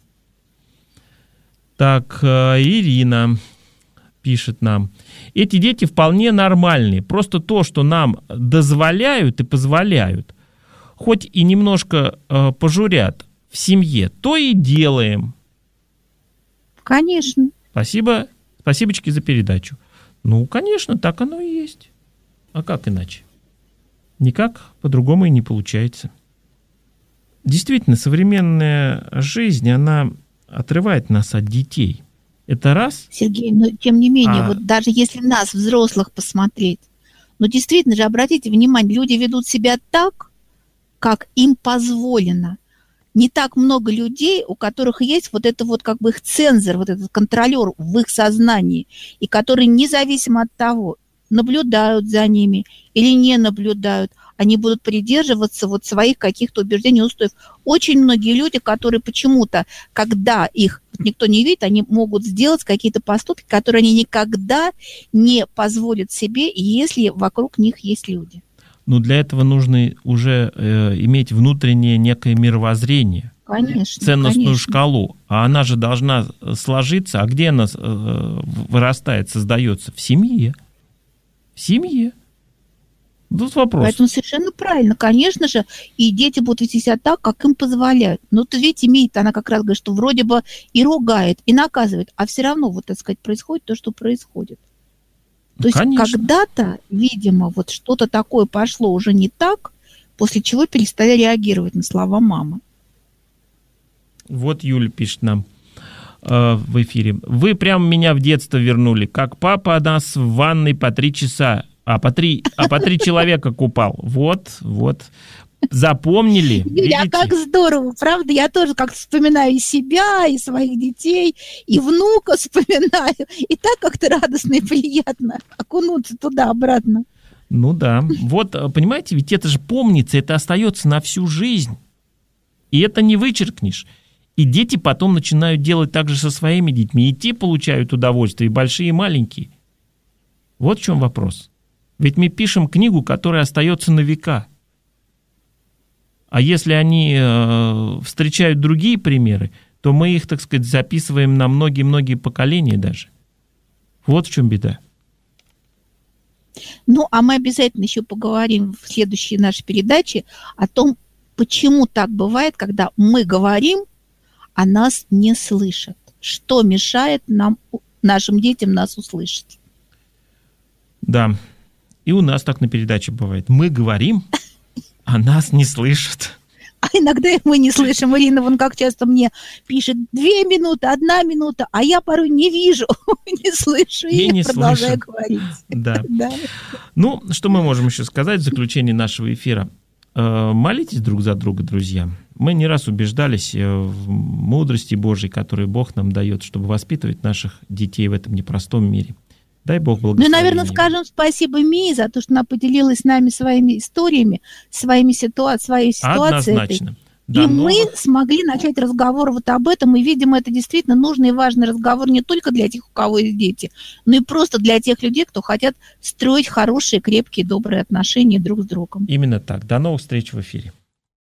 Так, Ирина пишет нам. Эти дети вполне нормальные. Просто то, что нам дозволяют и позволяют, хоть и немножко э, пожурят в семье, то и делаем. Конечно. Спасибо, спасибочки за передачу. Ну, конечно, так оно и есть. А как иначе? Никак по-другому и не получается. Действительно, современная жизнь, она отрывает нас от детей. Это раз. Сергей, но тем не менее, А... вот даже если нас, взрослых, посмотреть, ну действительно же, обратите внимание, люди ведут себя так, как им позволено. Не так много людей, у которых есть вот это вот как бы их цензор, вот этот контролер в их сознании, и которые независимо от того, наблюдают за ними или не наблюдают, они будут придерживаться вот своих каких-то убеждений, устоев. Очень многие люди, которые почему-то, когда их никто не видит, они могут сделать какие-то поступки, которые они никогда не позволят себе, если вокруг них есть люди. Ну, для этого нужно уже э, иметь внутреннее некое мировоззрение. Конечно, ценностную конечно. шкалу. А она же должна сложиться. А где она э, вырастает, создается? В семье. В семье. Тут вопрос. Поэтому совершенно правильно. Конечно же, и дети будут вести себя так, как им позволяют. Но ты ведь имеет, она как раз говорит, что вроде бы и ругает, и наказывает, а все равно, вот, так сказать, происходит то, что происходит. То есть Конечно. когда-то, видимо, вот что-то такое пошло уже не так, после чего перестали реагировать на слова мамы. Вот Юля пишет нам э, в эфире. Вы прям меня в детство вернули. Как папа нас в ванной по три часа, а по три, а по три человека купал. Вот, вот. Запомнили? Юля, а как здорово, правда? Я тоже как вспоминаю и себя, и своих детей, и внука вспоминаю. И так как-то радостно и приятно окунуться туда-обратно. Ну да. Вот, понимаете, ведь это же помнится, это остается на всю жизнь. И это не вычеркнешь. И дети потом начинают делать так же со своими детьми. И те получают удовольствие, и большие, и маленькие. Вот в чем вопрос. Ведь мы пишем книгу, которая остается на века. А если они э, встречают другие примеры, то мы их, так сказать, записываем на многие-многие поколения даже. Вот в чем беда. Ну, а мы обязательно еще поговорим в следующей нашей передаче о том, почему так бывает, когда мы говорим, а нас не слышат. Что мешает нам, нашим детям нас услышать? Да. И у нас так на передаче бывает. Мы говорим, а нас не слышат. А иногда мы не слышим. Ирина, вон как часто мне пишет, две минуты, одна минута, а я порой не вижу, не слышу, и, и не продолжаю слышу. Говорить. Да. Да. Ну, что мы можем еще сказать в заключении нашего эфира? Молитесь друг за друга, друзья. Мы не раз убеждались в мудрости Божьей, которую Бог нам дает, чтобы воспитывать наших детей в этом непростом мире. Дай Бог благословения. Ну, наверное, скажем спасибо Мии за то, что она поделилась с нами своими историями, своими ситуациями, своей ситуацией. Однозначно. И новых... мы смогли начать разговор вот об этом, и, видимо, это действительно нужный и важный разговор не только для тех, у кого есть дети, но и просто для тех людей, кто хотят строить хорошие, крепкие, добрые отношения друг с другом. Именно так. До новых встреч в эфире.